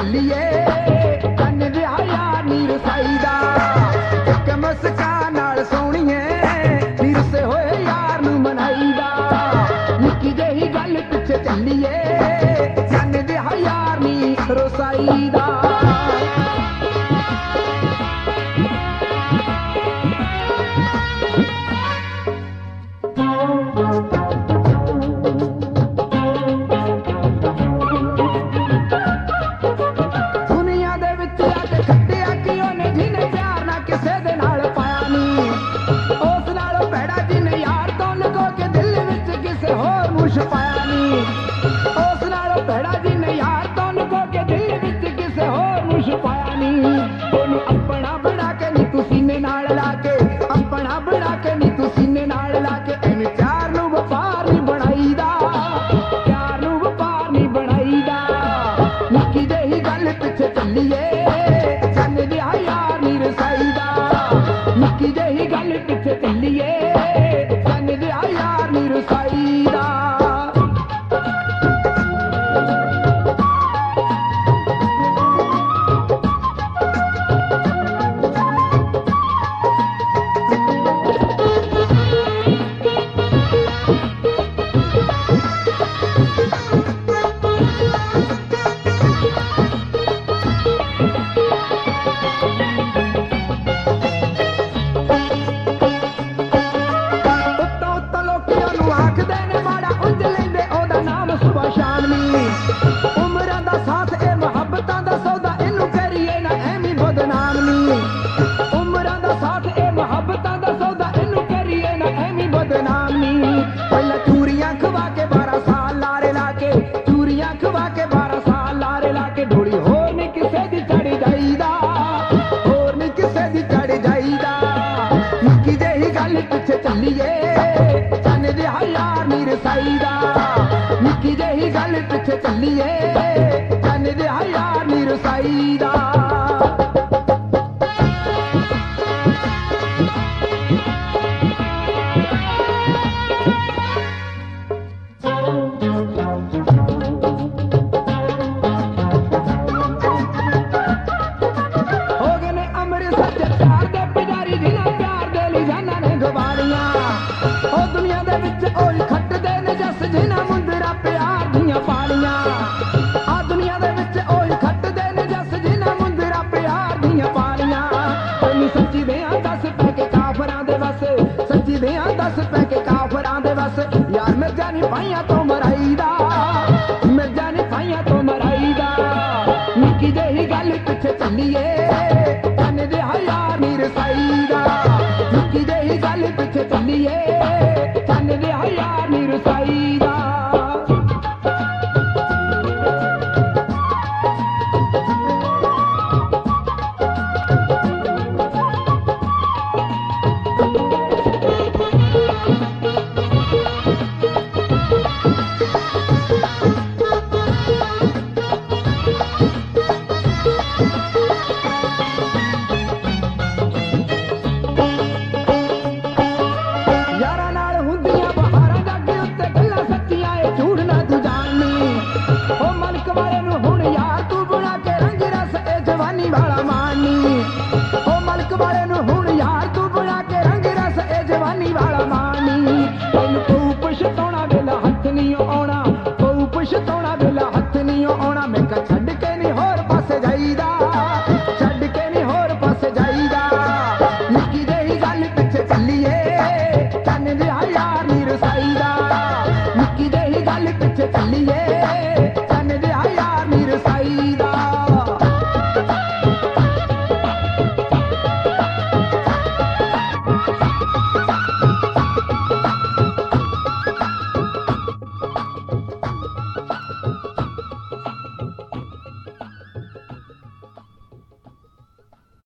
ਚੱਲੀਏ ਚੰਨ ਜਿਹਾ ਯਾਰ ਨੀ ਰਸਾਈ ਦਾ ਇੱਕ ਮੁਸਕਾਨ ਨਾਲ ਸੋਹਣੀਏ ਨੀ ਰੁੱਸੇ ਹੋਏ ਯਾਰ ਨੂੰ ਮਨਾਈਦਾ ਨਿੱਕੀ ਜਿਹੀ ਗੱਲ ਪਿੱਛੇ ਚੱਲੀਏ ਚੰਨ ਜਿਹਾ ਯਾਰ ਨੀ ਰਸਾਈ ਦਾ ਪਾਇਆ ਨੀ ਉਸ ਨਾਲੋਂ ਭੈੜਾ ਜਿਹਨੇ ਯਾਰ ਤੋਂ ਲੁਕੋ ਕੇ ਦਿਲ ਵਿੱਚ ਕਿਸੇ ਹੋਰ ਨੂੰ ਛੁਪਾਇਆ ਨੀ ਉਹਨੂੰ ਆਪਣਾ ਬਣਾ ਕੇ ਨੀ ਤੂੰ ਸੀਨੇ ਨਾਲ ਲਾ ਕੇ ਆਪਣਾ ਬਣਾ ਕੇ ਨੀ ਤੂੰ ਸੀਨੇ ਨਾਲ ਲਾ ਕੇ ਐਵੇਂ ਪਿਆਰ ਨੂੰ ਵਪਾਰ ਨੀ ਬਣਾਈਦਾ ਪਿਆਰ ਨੂੰ ਵਪਾਰ ਨੀ ਬਣਾਈਦਾ ਨਿੱਕੀ ਜਿਹੀ ਗੱਲ ਪਿੱਛੇ ਚੱਲੀਏ ਚੰਨ ਜਿਹਾ ਯਾਰ ਨੀ ਰਸਾਈਦਾ ਨਿੱਕੀ ਜਿਹੀ ਗੱਲ ਪਿੱਛੇ ਚੱਲੀਏ ਚੰਨ ਜਿਹਾ ਯਾਰ ਨੀ ਰਸਾਈਦਾ ਉਮਰਾਂ ਦਾ ਸਾਥ ਇਹ ਮੁਹੱਬਤਾਂ ਦਾ ਸੌਦਾ ਇਹਨੂੰ ਕਰੀਏ ਨਾ ਐਵੇਂ ਬਦਨਾਮ ਨੀ ਉਮਰਾਂ ਦਾ ਸਾਥ ਇਹ ਮੁਹੱਬਤਾਂ ਦਾ ਸੌਦਾ ਇਹਨੂੰ ਕਰੀਏ ਨਾ ਐਵੇਂ ਬਦਨਾਮ ਨੀ ਪਹਿਲਾਂ ਚੂਰੀਆਂ ਖਵਾ ਕੇ 12 ਸਾਲ ਲਾਰੇ ਲਾ ਕੇ ਚੂਰੀਆਂ ਖਵਾ ਕੇ 12 ਸਾਲ ਲਾਰੇ ਲਾ ਕੇ ਢੋਲੀ ਹੋਰ ਨੀ ਕਿਸੇ ਦੀ ਚੜ ਜਾਈਦਾ ਹੋਰ ਨੀ ਕਿਸੇ ਦੀ ਚੜ ਜਾਈਦਾ ਨਿੱਕੀ ਜਿਹੀ ਗੱਲ ਪਿੱਛੇ ਚੱਲੀਏ ਚੰਨ ਜਿਹਾ ਯਾਰ ਨੀ ਰਸਾਈਦਾ ਨਿੱਕੀ ਜਿਹੀ ਗੱਲ ਪਿੱਛੇ ਚੱਲੀਏ ਚੰਨ ਜਿਹਾ ਯਾਰ ਨੀ ਰਸਾਈਦਾ ਹੋ ਗਏ ਨੇ ਅੰਮ੍ਰਿਤਸਰ ਚ ਪਿਆਰ ਦੇ ਪੁਜਾਰੀ ਜਿਨ੍ਹਾਂ ਪਿਆਰ ਦੇ ਲਿਜਾਨਾਂ ਨੇ ਗਵਾਰੀਆਂ ਉਹ ਦੁਨੀਆ ਦੇ ਵਿੱਚ ਉਹੀ ਖੱਟਦੇ ਨੇ ਜੱਸ ਜਿਨ੍ਹਾਂ ਮੁੰਦਰਾ ਪਿਆਰ ਦੀਆਂ ਪਾਲੀਆਂ ਆ ਦੁਨੀਆ ਦੇ ਵਿੱਚ ਉਹੀ ਖੱਟਦੇ ਨੇ ਜੱਸ ਜਿਨ੍ਹਾਂ ਮੁੰਦਰਾ ਪਿਆਰ ਦੀਆਂ ਪਾਲੀਆਂ ਤੈਨੂੰ ਸੱਚੀ ਦਿਆਂ ਦੱਸ ਪੈ ਕੇ ਕਾਫਰਾਂ ਦੇ ਵਸ ਸੱਚੀ ਦਿਆਂ ਦੱਸ ਪੈ ਕੇ ਕਾਫਰਾਂ ਦੇ ਵਸ ਯਾਰ ਮਿਰਜ਼ਾ ਨੀ ਭਾਈਆਂ ਤੋਂ ਮਰਾਈਦਾ ਮਿਰਜ਼ਾ ਨੀ ਭਾਈਆਂ ਤੋਂ ਮਰਾਈਦਾ ਨਿੱਕੀ ਜਿਹੀ ਗੱਲ ਪਿੱਛੇ ਚੱਲੀਏ ਚੰਨ ਜਿਹਾ ਯਾਰ ਨੀ ਰਸਾਈਦਾ ਨਿੱਕੀ ਜਿਹੀ ਗੱਲ ਪਿੱਛੇ ਚੱਲੀਏ ਚੰਨ ਜਿਹਾ ਯਾਰ ਨੀ ਰਸਾਈਦਾ ਪਛਤਾਉਣਾ ਵੇਲਾ ਹੱਥ ਨਹੀਂ ਆਉਣਾ ਮੈਂ ਕਾ ਛੱਡ ਕੇ ਨਹੀਂ ਹੋਰ ਪਾਸੇ ਜਾਈਦਾ ਛੱਡ ਕੇ ਨਹੀਂ ਹੋਰ ਪਾਸੇ ਜਾਈਦਾ ਨਿੱਕੀ ਜਿਹੀ ਗੱਲ ਪਿੱਛੇ ਚੱਲੀਏ ਚੰਨ ਜਿਹਾ ਯਾਰ ਨੀ ਰਸਾਈਦਾ ਨਿੱਕੀ ਜਿਹੀ ਗੱਲ ਪਿੱਛੇ ਚੱਲੀਏ